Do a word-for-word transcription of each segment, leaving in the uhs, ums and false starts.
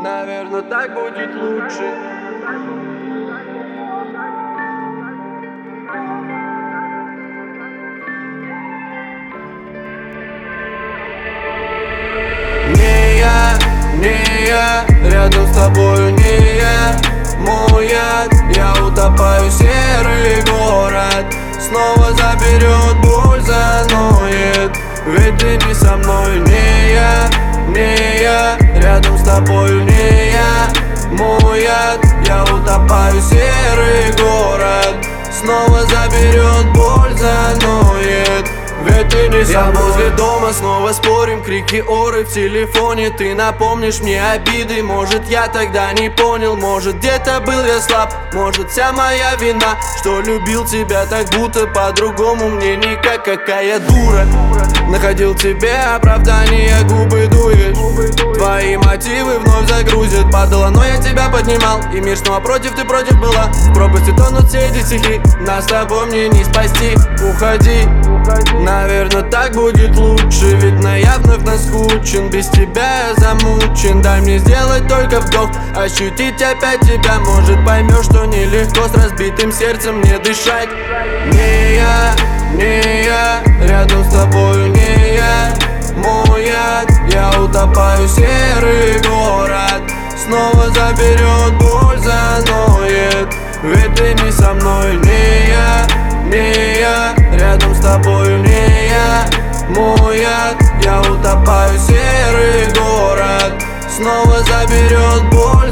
Наверное, так будет лучше. Не я, не я, рядом с тобою не я. Мой яд, я утопаю, серый город снова заберет, боль заноет. Ведь ты не со мной, не я, не я, рядом с тобою не я. Мой яд, я утопаю, серый город снова заберет, боль заноет. Ведь ты не со мной. Я возле дома, снова спорим, крики оры в телефоне. Ты напомнишь мне обиды, может я тогда не понял. Может где-то был я слаб, может вся моя вина, что любил тебя так будто по-другому мне никак. Какая дура, находил тебе оправдание, губы дуешь. Твои мотивы вновь загрузят, падала, но я тебя поднимал. И мир снова против, ты против была. В пропасти тонут все эти стихи, нас с тобой мне не спасти. Уходи, наверное, так будет лучше, ведь я вновь наскучен. Без тебя я замучен, дай мне сделать только вдох, ощутить опять тебя. Может поймешь, что нелегко с разбитым сердцем мне дышать. Не я, не я, рядом с тобою не я. Мой яд, я утопаю, серый город снова заберет, боль заноет. Ведь ты не со мной, не я, не я, рядом с тобою не я. Мой яд, я утопаю, серый город снова заберет, боль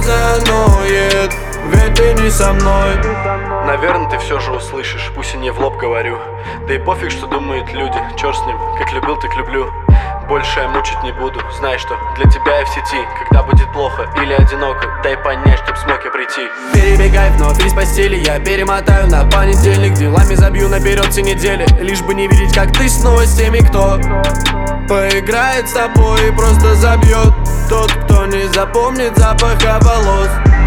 заноет. Ведь ты не со мной. Наверное, ты все же услышишь, пусть и не в лоб говорю. Да и пофиг, что думают люди, черт с ним, как любил, так люблю. Больше я мучить не буду, знай, что для тебя я в сети. Когда будет плохо или одиноко, дай понять, чтоб смог я прийти. Перебегай вновь из постели, я перемотаю на понедельник. Делами забью наперед все недели, лишь бы не видеть, как ты снова с теми, кто поиграет с тобой и просто забьет. Тот, кто не запомнит запаха волос.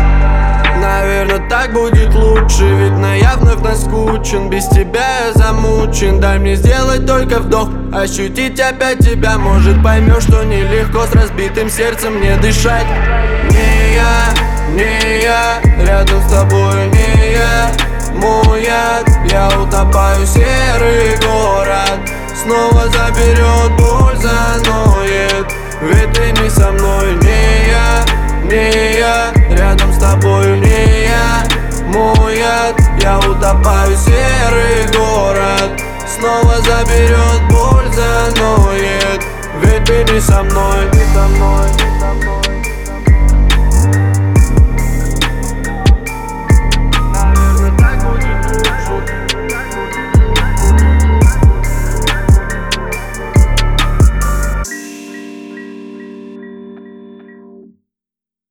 Наверное, так будет лучше, ведь я вновь наскучен. Без тебя я замучен, дай мне сделать только вдох, ощутить опять тебя. Может поймешь, что нелегко с разбитым сердцем мне дышать. Не я, не я, рядом с тобой не я. Мой яд, я утопаю, серый город снова заберет, боль заноет. Ведь ты не со мной, не я, не я, рядом с тобою не я. Мой яд, я утопаю, серый город снова заберет, боль заноет. Ведь ты не со мной, не со мной.